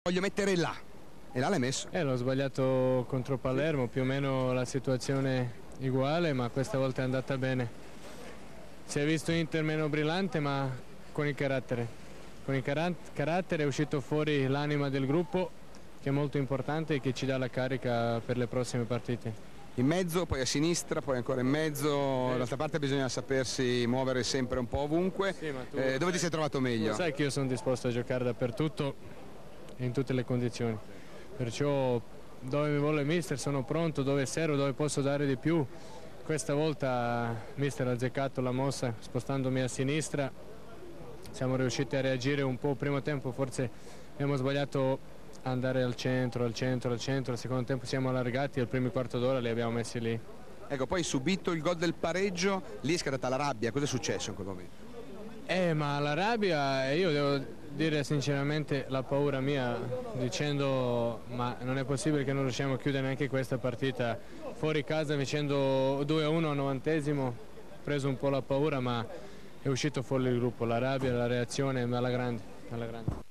Voglio mettere là, e là l'hai messo. L'ho sbagliato contro Palermo, più o meno la situazione uguale, ma questa volta è andata bene. Si è visto Inter meno brillante, ma con il carattere. Con il carattere è uscito fuori l'anima del gruppo, che è molto importante e che ci dà la carica per le prossime partite. In mezzo, poi a sinistra, poi ancora in mezzo, dall'altra parte bisogna sapersi muovere sempre un po' ovunque. Sì, ma tu dove ti sei trovato meglio? Sai che io sono disposto a giocare dappertutto e in tutte le condizioni, perciò dove mi vuole il mister sono pronto, dove servo, dove posso dare di più. Questa volta il mister ha azzeccato la mossa spostandomi a sinistra, siamo riusciti a reagire un po' primo tempo, forse abbiamo sbagliato andare al centro, al secondo tempo siamo allargati e al primo quarto d'ora li abbiamo messi lì. Ecco, poi subito il gol del pareggio, lì è scattata la rabbia, cosa è successo in quel momento? Ma la rabbia, io devo dire sinceramente la paura mia, dicendo ma non è possibile che non riusciamo a chiudere neanche questa partita fuori casa vincendo 2-1 al 90°, ho preso un po' la paura, ma è uscito fuori il gruppo, la rabbia, la reazione alla grande.